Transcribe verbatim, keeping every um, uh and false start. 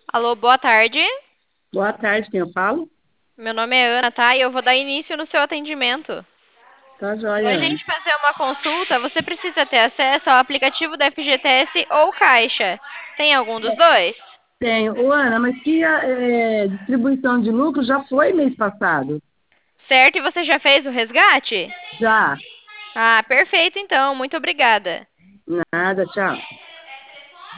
Alô, boa tarde. Boa tarde, quem eu falo? Meu nome é Ana, tá? E eu vou dar início no seu atendimento. Tá Para joia, a Ana. gente fazer uma consulta, você precisa ter acesso ao aplicativo da F G T S ou Caixa. Tem algum dos dois? Tenho. Ô, Ana, mas que é, distribuição de lucro já foi mês passado? Certo, e você já fez o resgate? Já. Ah, perfeito então, muito obrigada. Nada, tchau.